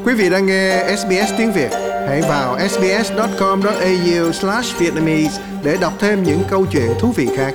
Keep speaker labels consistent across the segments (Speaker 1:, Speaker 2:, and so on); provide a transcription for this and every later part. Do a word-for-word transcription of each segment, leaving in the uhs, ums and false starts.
Speaker 1: Quý vị đang nghe ét bê ét tiếng Việt. Hãy vào ét bê ét chấm com chấm a u slash vietnamese để đọc thêm những câu chuyện thú vị khác.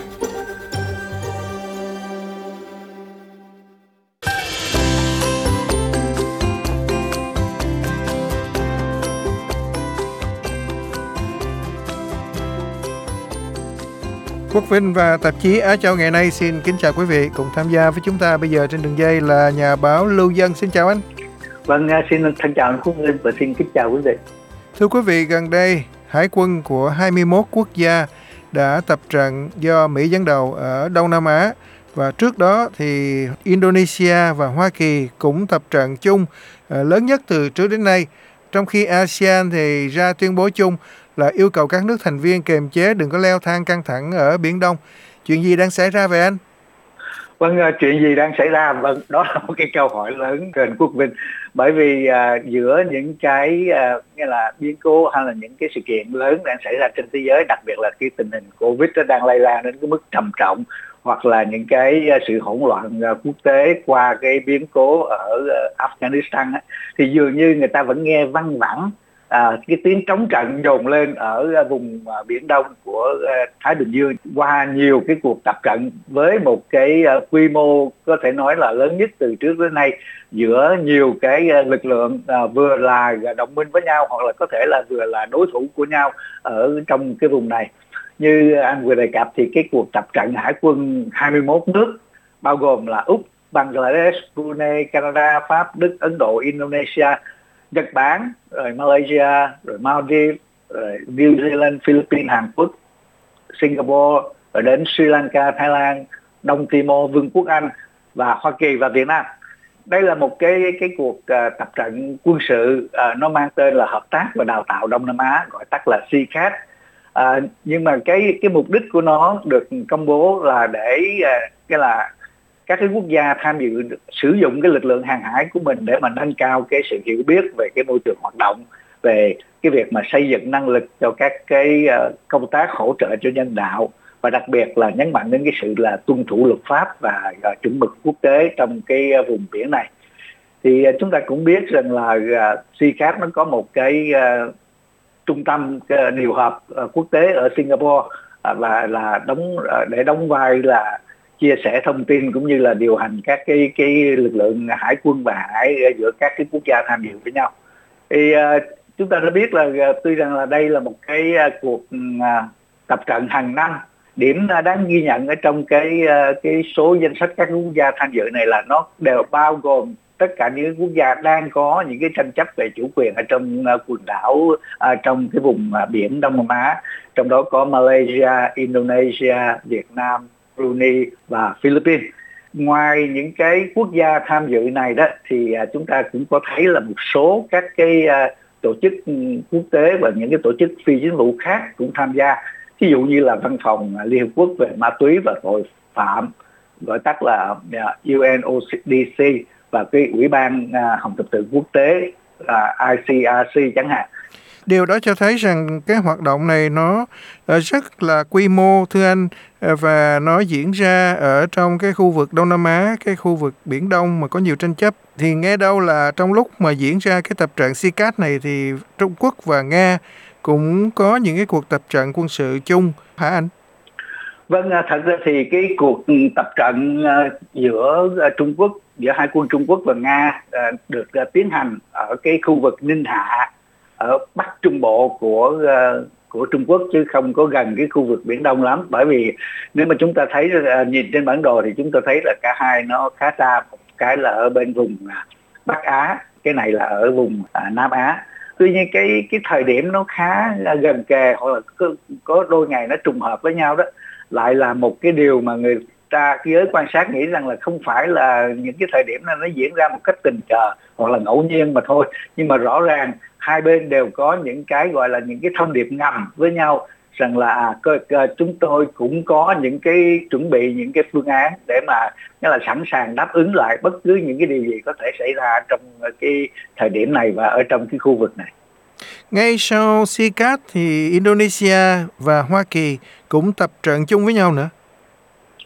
Speaker 1: Quốc Vinh và tạp chí Á Châu ngày nay xin kính chào quý vị. Cùng tham gia với chúng ta bây giờ trên đường dây là nhà báo Lưu Dân. Xin chào anh.
Speaker 2: Vâng, xin thân chào anh Quốc Vinh và xin kính chào quý vị.
Speaker 1: Thưa quý vị, gần đây Hải quân của hai mươi mốt quốc gia đã tập trận do Mỹ dẫn đầu ở Đông Nam Á, và trước đó thì Indonesia và Hoa Kỳ cũng tập trận chung lớn nhất từ trước đến nay, trong khi a sê an thì ra tuyên bố chung là yêu cầu các nước thành viên kiềm chế đừng có leo thang căng thẳng ở Biển Đông. Chuyện gì đang xảy ra vậy anh?
Speaker 2: Vâng, chuyện gì đang xảy ra? Vâng, đó là một cái câu hỏi lớn trên Quốc Vinh. Bởi vì uh, giữa những cái uh, như là biến cố hay là những cái sự kiện lớn đang xảy ra trên thế giới, đặc biệt là cái tình hình Covid nó đang lây lan đến cái mức trầm trọng, hoặc là những cái uh, sự hỗn loạn uh, quốc tế qua cái biến cố ở uh, Afghanistan á, thì dường như người ta vẫn nghe văng vẳng À, cái tiếng trống trận dồn lên ở uh, vùng uh, Biển Đông của uh, Thái Bình Dương qua nhiều cái cuộc tập trận với một cái uh, quy mô có thể nói là lớn nhất từ trước đến nay giữa nhiều cái uh, lực lượng uh, vừa là đồng minh với nhau hoặc là có thể là vừa là đối thủ của nhau ở trong cái vùng này. Như anh vừa đề cập thì cái cuộc tập trận hải quân hai mươi mốt nước bao gồm là Úc, Bangladesh, Brunei, Canada, Pháp, Đức, Ấn Độ, Indonesia, Nhật Bản, rồi Malaysia, rồi Maldives, rồi New Zealand, Philippines, Hàn Quốc, Singapore, rồi đến Sri Lanka, Thái Lan, Đông Timor, Vương quốc Anh và Hoa Kỳ và Việt Nam. Đây là một cái cái cuộc uh, tập trận quân sự uh, nó mang tên là Hợp tác và Đào tạo Đông Nam Á, gọi tắt là xê ca a tê. Uh, nhưng mà cái cái mục đích của nó được công bố là để uh, cái là các cái quốc gia tham dự sử dụng cái lực lượng hàng hải của mình để mà nâng cao cái sự hiểu biết về cái môi trường hoạt động, về cái việc mà xây dựng năng lực cho các cái uh, công tác hỗ trợ cho nhân đạo, và đặc biệt là nhấn mạnh đến cái sự là tuân thủ luật pháp và uh, chuẩn mực quốc tế trong cái uh, vùng biển này. Thì uh, chúng ta cũng biết rằng là uh, xê ca a tê nó có một cái uh, trung tâm uh, điều hợp uh, quốc tế ở Singapore uh, và là đóng uh, để đóng vai là chia sẻ thông tin cũng như là điều hành các cái cái lực lượng hải quân và hải giữa các cái quốc gia tham dự với nhau. Thì uh, chúng ta đã biết là uh, tuy rằng là đây là một cái uh, cuộc uh, tập trận hàng năm, điểm uh, đáng ghi nhận ở trong cái uh, cái số danh sách các quốc gia tham dự này là nó đều bao gồm tất cả những quốc gia đang có những cái tranh chấp về chủ quyền ở trong uh, quần đảo uh, trong cái vùng uh, biển Đông Nam Á, trong đó có Malaysia, Indonesia, Việt Nam, Brunei và Philippines. Ngoài những cái quốc gia tham dự này đó thì uh, chúng ta cũng có thấy là một số các cái uh, tổ chức quốc tế và những cái tổ chức phi chính phủ khác cũng tham gia. Ví dụ như là Văn phòng uh, Liên Hợp Quốc về ma túy và tội phạm, gọi tắt là uh, u en o đê xê, và cái Ủy ban uh, Hồng thập tự quốc tế là i xê rờ xê chẳng hạn.
Speaker 1: Điều đó cho thấy rằng cái hoạt động này nó rất là quy mô, thưa anh, và nó diễn ra ở trong cái khu vực Đông Nam Á, cái khu vực Biển Đông mà có nhiều tranh chấp. Thì nghe đâu là trong lúc mà diễn ra cái tập trận xê ca a tê này thì Trung Quốc và Nga cũng có những cái cuộc tập trận quân sự chung, hả anh?
Speaker 2: Vâng, thật ra thì cái cuộc tập trận giữa Trung Quốc, giữa hai quân Trung Quốc và Nga được tiến hành ở cái khu vực Ninh Hạ ở Bắc Trung Bộ của uh, của Trung Quốc, chứ không có gần cái khu vực Biển Đông lắm. Bởi vì nếu mà chúng ta thấy uh, nhìn trên bản đồ thì chúng ta thấy là cả hai nó khá xa. Một cái là ở bên vùng uh, Bắc Á, cái này là ở vùng uh, Nam Á. Tuy nhiên cái cái thời điểm nó khá uh, gần kề, hoặc là có, có đôi ngày nó trùng hợp với nhau đó, lại là một cái điều mà người ta giới quan sát nghĩ rằng là không phải là những cái thời điểm này nó diễn ra một cách tình cờ hoặc là ngẫu nhiên mà thôi, nhưng mà rõ ràng hai bên đều có những cái gọi là những cái thông điệp ngầm với nhau rằng là à, cơ, cơ, chúng tôi cũng có những cái chuẩn bị, những cái phương án để mà nghĩa là sẵn sàng đáp ứng lại bất cứ những cái điều gì có thể xảy ra trong cái thời điểm này và ở trong cái khu vực này.
Speaker 1: Ngay sau xê ca a tê thì Indonesia và Hoa Kỳ cũng tập trận chung với nhau nữa.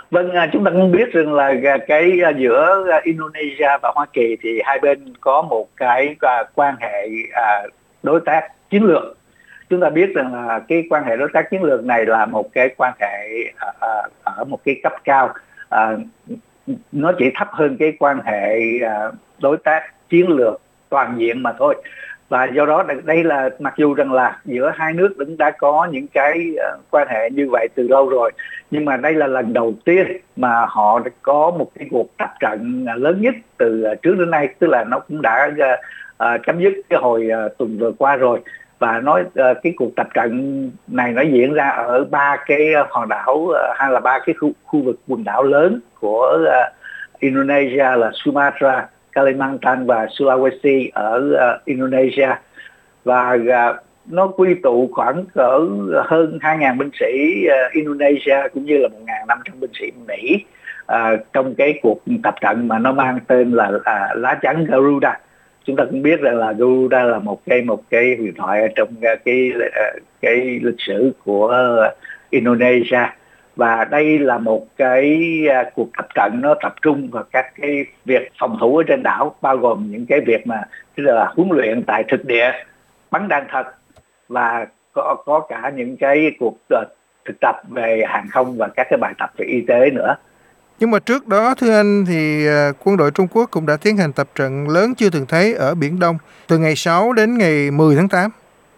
Speaker 2: Vâng, à, chúng ta cũng biết rằng là à, cái à, giữa à, Indonesia và Hoa Kỳ thì hai bên có một cái à, quan hệ à, đối tác chiến lược. Chúng ta biết rằng là cái quan hệ đối tác chiến lược này là một cái quan hệ à, à, ở một cái cấp cao, à, nó chỉ thấp hơn cái quan hệ à, đối tác chiến lược toàn diện mà thôi. Và do đó đây là, mặc dù rằng là giữa hai nước cũng đã có những cái uh, quan hệ như vậy từ lâu rồi, nhưng mà đây là lần đầu tiên mà họ có một cái cuộc tập trận lớn nhất từ uh, trước đến nay, tức là nó cũng đã uh, uh, chấm dứt cái hồi uh, tuần vừa qua rồi. Và nói uh, cái cuộc tập trận này nó diễn ra ở ba cái uh, hòn đảo uh, hay là ba cái khu, khu vực quần đảo lớn của uh, Indonesia là Sumatra, Kalimantan và Sulawesi ở uh, Indonesia. Và uh, nó quy tụ khoảng cỡ hơn hai nghìn binh sĩ uh, Indonesia cũng như là một nghìn năm trăm binh sĩ Mỹ uh, trong cái cuộc tập trận mà nó mang tên là uh, lá chắn Garuda. Chúng ta cũng biết rằng là Garuda là một cái một cái huyền thoại ở trong uh, cái uh, cái lịch sử của uh, Indonesia. Và đây là một cái uh, cuộc tập trận nó tập trung vào các cái việc phòng thủ ở trên đảo, bao gồm những cái việc mà tức là huấn luyện tại thực địa, bắn đạn thật, và có có cả những cái cuộc uh, thực tập về hàng không và các cái bài tập về y tế nữa.
Speaker 1: Nhưng mà trước đó thưa anh thì uh, quân đội Trung Quốc cũng đã tiến hành tập trận lớn chưa từng thấy ở Biển Đông từ ngày sáu đến ngày mười tháng tám.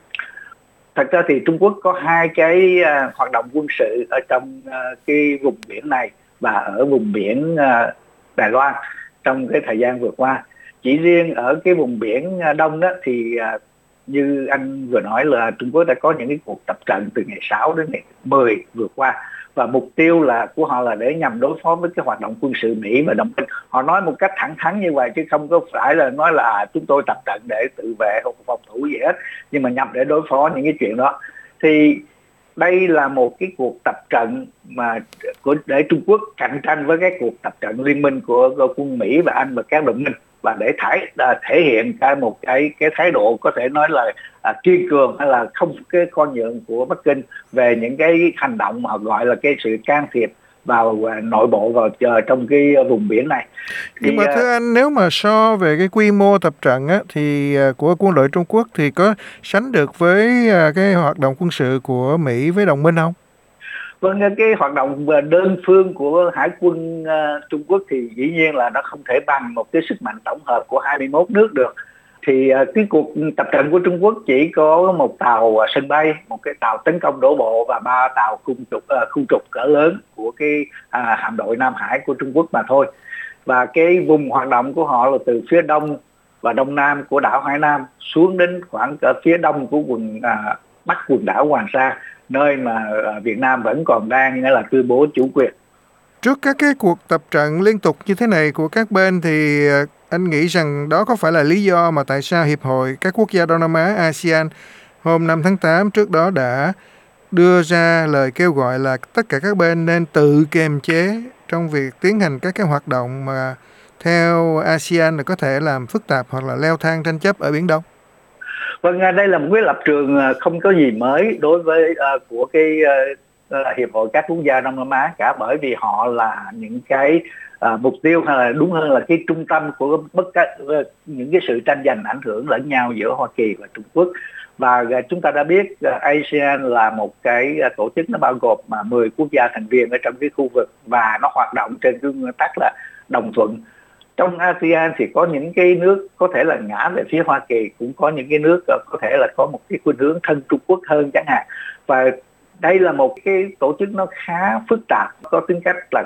Speaker 2: Thật ra thì Trung Quốc có hai cái uh, hoạt động quân sự ở trong uh, cái vùng biển này và ở vùng biển uh, Đài Loan trong cái thời gian vừa qua. Chỉ riêng ở cái vùng biển uh, Đông đó thì uh, như anh vừa nói là Trung Quốc đã có những cái cuộc tập trận từ ngày sáu đến ngày mười vừa qua, và mục tiêu là của họ là để nhằm đối phó với cái hoạt động quân sự Mỹ và đồng minh. Họ nói một cách thẳng thắn như vậy chứ không có phải là nói là chúng tôi tập trận để tự vệ hoặc phòng thủ gì hết, nhưng mà nhằm để đối phó những cái chuyện đó. Thì đây là một cái cuộc tập trận mà để Trung Quốc cạnh tranh với cái cuộc tập trận liên minh của, của quân Mỹ và Anh và các đồng minh, và để thể thể hiện cái một cái cái thái độ có thể nói là à, kiên cường hay là không cái con nhượng của Bắc Kinh về những cái hành động mà họ gọi là cái sự can thiệp vào uh, nội bộ vào uh, trong cái vùng biển này.
Speaker 1: Thì, Nhưng mà thưa anh, nếu mà so về cái quy mô tập trận á, thì uh, của quân đội Trung Quốc thì có sánh được với uh, cái hoạt động quân sự của Mỹ với đồng minh không?
Speaker 2: Vâng, cái hoạt động đơn phương của Hải quân uh, Trung Quốc thì dĩ nhiên là nó không thể bằng một cái sức mạnh tổng hợp của hai mươi mốt nước được. Thì uh, cái cuộc tập trận của Trung Quốc chỉ có một tàu uh, sân bay, một cái tàu tấn công đổ bộ và ba tàu khung trục uh, khu trục cỡ lớn của cái uh, hạm đội Nam Hải của Trung Quốc mà thôi. Và cái vùng hoạt động của họ là từ phía đông và đông nam của đảo Hải Nam xuống đến khoảng cỡ phía đông của quần uh, bắc quần đảo Hoàng Sa, nơi mà Việt Nam vẫn còn đang nghĩa là tuyên bố chủ quyền.
Speaker 1: Trước các cái cuộc tập trận liên tục như thế này của các bên thì anh nghĩ rằng đó có phải là lý do mà tại sao Hiệp hội các quốc gia Đông Nam Á a sê an hôm năm tháng tám trước đó đã đưa ra lời kêu gọi là tất cả các bên nên tự kiềm chế trong việc tiến hành các cái hoạt động mà theo a sê an là có thể làm phức tạp hoặc là leo thang tranh chấp ở Biển Đông?
Speaker 2: Vâng, đây là một cái lập trường không có gì mới đối với uh, của cái uh, Hiệp hội các quốc gia Đông Nam Á cả, bởi vì họ là những cái uh, mục tiêu, hay là đúng hơn là cái trung tâm của bất cả uh, những cái sự tranh giành ảnh hưởng lẫn nhau giữa Hoa Kỳ và Trung Quốc. Và uh, chúng ta đã biết uh, a sê an là một cái uh, tổ chức nó bao gồm mà mười quốc gia thành viên ở trong cái khu vực, và nó hoạt động trên cái nguyên tắc là đồng thuận. Trong a sê an thì có những cái nước có thể là ngã về phía Hoa Kỳ, cũng có những cái nước có thể là có một cái khuynh hướng thân Trung Quốc hơn chẳng hạn. Và đây là một cái tổ chức nó khá phức tạp, có tính cách là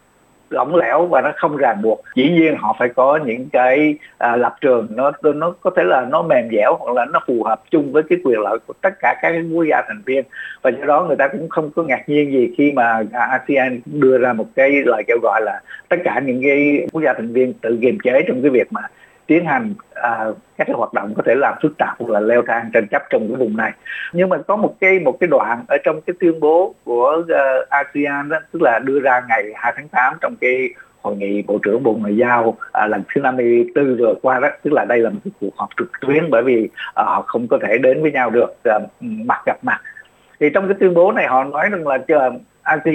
Speaker 2: lỏng lẻo và nó không ràng buộc. Dĩ nhiên họ phải có những cái à, lập trường nó nó có thể là nó mềm dẻo hoặc là nó phù hợp chung với cái quyền lợi của tất cả các quốc gia thành viên, và do đó người ta cũng không có ngạc nhiên gì khi mà a sê an đưa ra một cái lời kêu gọi là tất cả những cái quốc gia thành viên tự kiềm chế trong cái việc mà tiến hành à, các cái hoạt động có thể làm phức tạp hoặc là leo thang tranh chấp trong cái vùng này. Nhưng mà có một cái một cái đoạn ở trong cái tuyên bố của uh, a sê an đó, tức là đưa ra ngày hai tháng tám trong cái hội nghị bộ trưởng Bộ Ngoại giao à, lần thứ năm mươi tư vừa qua đó, tức là đây là một cái cuộc họp trực tuyến bởi vì à, họ không có thể đến với nhau được à, mặt gặp mặt. Thì trong cái tuyên bố này họ nói rằng là uh, a sê an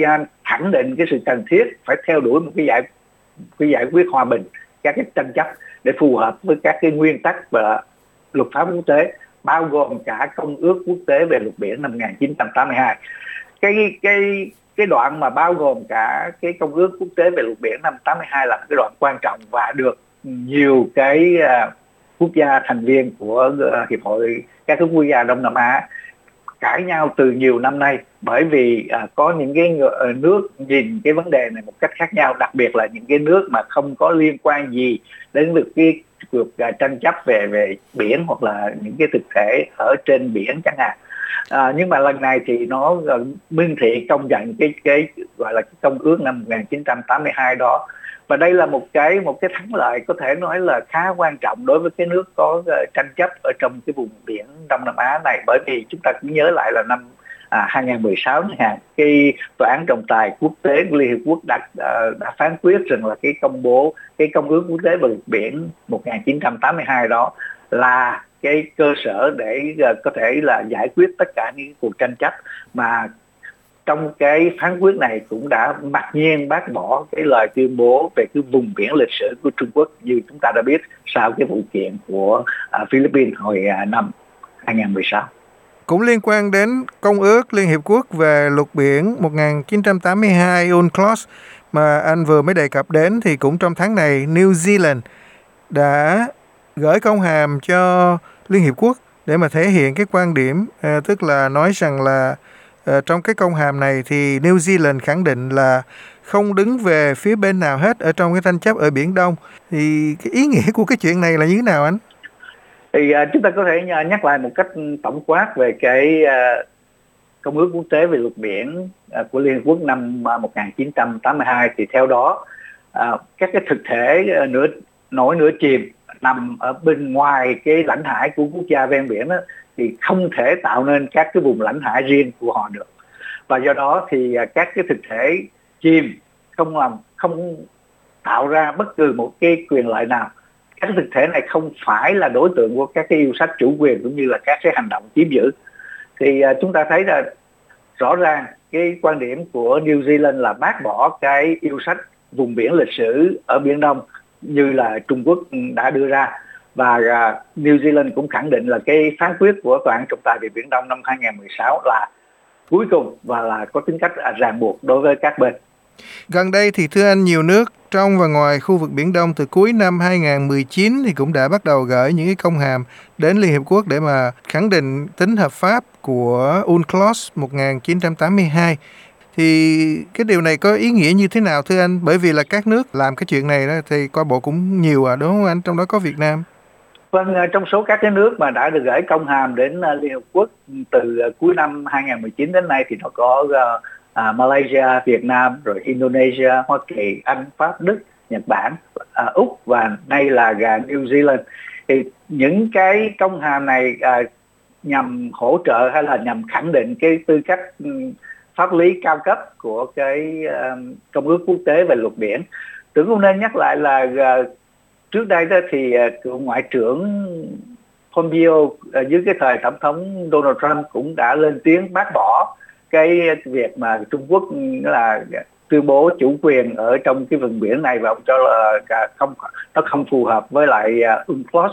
Speaker 2: khẳng định cái sự cần thiết phải theo đuổi một cái giải cái giải quyết hòa bình các cái tranh chấp để phù hợp với các cái nguyên tắc và luật pháp quốc tế, bao gồm cả Công ước Quốc tế về luật biển năm một nghìn chín trăm tám mươi hai. Cái cái cái đoạn mà bao gồm cả cái Công ước Quốc tế về luật biển năm tám mươi hai là cái đoạn quan trọng và được nhiều cái uh, quốc gia thành viên của uh, hiệp hội các quốc gia Đông Nam Á cãi nhau từ nhiều năm nay, bởi vì uh, có những cái uh, nước nhìn cái vấn đề này một cách khác nhau, đặc biệt là những cái nước mà không có liên quan gì đến việc cái cuộc uh, tranh chấp về về biển hoặc là những cái thực thể ở trên biển chẳng hạn. À, nhưng mà lần này thì nó uh, minh thị công nhận cái cái gọi là cái công ước năm một nghìn chín trăm tám mươi hai đó, và đây là một cái một cái thắng lợi có thể nói là khá quan trọng đối với cái nước có uh, tranh chấp ở trong cái vùng biển Đông Nam Á này, bởi vì chúng ta cũng nhớ lại là năm à, hai nghìn không trăm mười sáu chẳng hạn, cái tòa án trọng tài quốc tế của Liên Hiệp Quốc đã uh, đã phán quyết rằng là cái công bố cái công ước quốc tế về luật biển một nghìn chín trăm tám mươi hai đó là cái cơ sở để uh, có thể là giải quyết tất cả những cuộc tranh chấp, mà trong cái phán quyết này cũng đã mặc nhiên bác bỏ cái lời tuyên bố về cái vùng biển lịch sử của Trung Quốc như chúng ta đã biết sau cái vụ kiện của uh, Philippines hồi uh, năm hai nghìn không trăm mười sáu.
Speaker 1: Cũng liên quan đến Công ước Liên Hiệp Quốc về luật biển một nghìn chín trăm tám mươi hai UNCLOS mà anh vừa mới đề cập đến, thì cũng trong tháng này New Zealand đã gửi công hàm cho Liên Hiệp Quốc để mà thể hiện cái quan điểm, à, tức là nói rằng là à, trong cái công hàm này thì New Zealand khẳng định là không đứng về phía bên nào hết ở trong cái tranh chấp ở Biển Đông. Thì cái ý nghĩa của cái chuyện này là như thế nào anh?
Speaker 2: Thì uh, chúng ta có thể nhắc lại một cách tổng quát về cái uh, Công ước Quốc tế về luật biển uh, của Liên Hợp Quốc năm uh, một nghìn chín trăm tám mươi hai. Thì theo đó uh, các cái thực thể uh, nửa nổi nửa chìm nằm ở bên ngoài cái lãnh hải của quốc gia ven biển đó, thì không thể tạo nên các cái vùng lãnh hải riêng của họ được, và do đó thì uh, các cái thực thể chìm không làm không tạo ra bất cứ một cái quyền lợi nào. Các thực thể này không phải là đối tượng của các cái yêu sách chủ quyền cũng như là các cái hành động chiếm giữ. Thì uh, chúng ta thấy là rõ ràng cái quan điểm của New Zealand là bác bỏ cái yêu sách vùng biển lịch sử ở Biển Đông như là Trung Quốc đã đưa ra, và uh, New Zealand cũng khẳng định là cái phán quyết của Tòa án trọng tài về Biển Đông năm hai nghìn không trăm mười sáu là cuối cùng và là có tính cách uh, ràng buộc đối với các bên.
Speaker 1: Gần đây thì thưa anh, nhiều nước trong và ngoài khu vực Biển Đông từ cuối năm hai nghìn không trăm mười chín thì cũng đã bắt đầu gửi những cái công hàm đến Liên Hiệp Quốc để mà khẳng định tính hợp pháp của UNCLOS một nghìn chín trăm tám mươi hai. Thì cái điều này có ý nghĩa như thế nào thưa anh? Bởi vì là các nước làm cái chuyện này đó thì coi bộ cũng nhiều à, đúng không anh? Trong đó có Việt Nam.
Speaker 2: Vâng, trong số các cái nước mà đã được gửi công hàm đến Liên Hợp Quốc từ cuối năm hai nghìn không trăm mười chín đến nay thì nó có uh, À, Malaysia, Việt Nam, rồi Indonesia, Hoa Kỳ, Anh, Pháp, Đức, Nhật Bản, à, Úc và nay là New Zealand. Thì những cái công hàm này à, nhằm hỗ trợ hay là nhằm khẳng định cái tư cách um, pháp lý cao cấp của cái um, Công ước Quốc tế về luật biển. Tưởng cũng nên nhắc lại là uh, trước đây đó thì uh, cựu Ngoại trưởng Pompeo uh, dưới cái thời Tổng thống Donald Trump cũng đã lên tiếng bác bỏ cái việc mà Trung Quốc là tuyên bố chủ quyền ở trong cái vùng biển này, và ông cho là không nó không phù hợp với lại UNCLOS.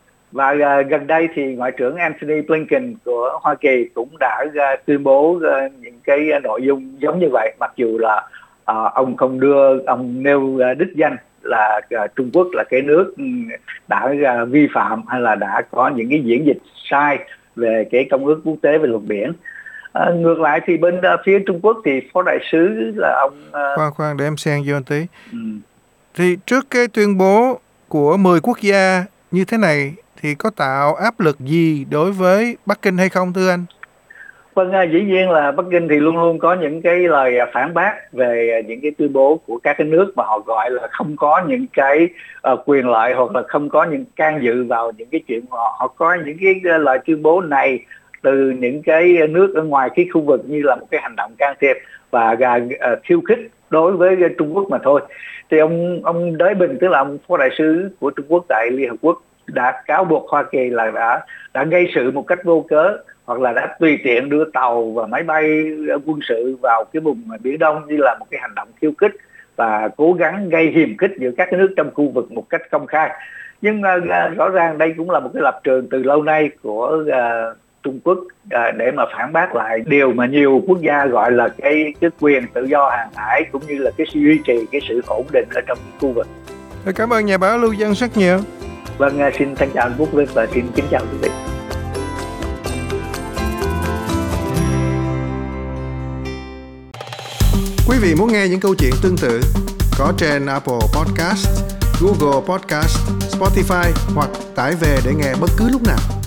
Speaker 2: Và uh, gần đây thì Ngoại trưởng Antony Blinken của Hoa Kỳ cũng đã uh, tuyên bố uh, những cái nội dung giống như vậy, mặc dù là uh, ông không đưa ông nêu uh, đích danh là uh, Trung Quốc là cái nước đã uh, vi phạm hay là đã có những cái diễn dịch sai về cái Công ước Quốc tế về luật biển. À, ngược lại thì bên uh, phía Trung Quốc thì phó đại sứ là ông uh...
Speaker 1: khoan khoan để em xen vô một tí. Ừ. Thì trước cái tuyên bố của mười quốc gia như thế này thì có tạo áp lực gì đối với Bắc Kinh hay không thưa anh?
Speaker 2: Vâng, uh, dĩ nhiên là Bắc Kinh thì luôn luôn có những cái lời phản bác về những cái tuyên bố của các cái nước mà họ gọi là không có những cái uh, quyền lợi hoặc là không có những can dự vào những cái chuyện họ họ có những cái lời tuyên bố này từ những cái nước ở ngoài cái khu vực như là một cái hành động can thiệp và uh, khiêu khích đối với Trung Quốc mà thôi. Thì ông ông Đới Bình, tức là ông phó đại sứ của Trung Quốc tại Liên Hợp Quốc, đã cáo buộc Hoa Kỳ là đã đã gây sự một cách vô cớ hoặc là đã tùy tiện đưa tàu và máy bay quân sự vào cái vùng Biển Đông như là một cái hành động khiêu khích và cố gắng gây hiềm khích giữa các nước trong khu vực một cách công khai. Nhưng uh, rõ ràng đây cũng là một cái lập trường từ lâu nay của uh, Trung Quốc uh, để mà phản bác lại điều mà nhiều quốc gia gọi là cái cái quyền tự do hàng hải cũng như là cái duy trì cái sự ổn định ở trong khu vực.
Speaker 1: Cảm ơn nhà báo Lưu Dân rất nhiều.
Speaker 2: Vâng, uh, xin thân chào anh Quốc Vinh và xin kính chào quý vị.
Speaker 1: Quý vị muốn nghe những câu chuyện tương tự có trên Apple Podcast, Google Podcast, Spotify hoặc tải về để nghe bất cứ lúc nào.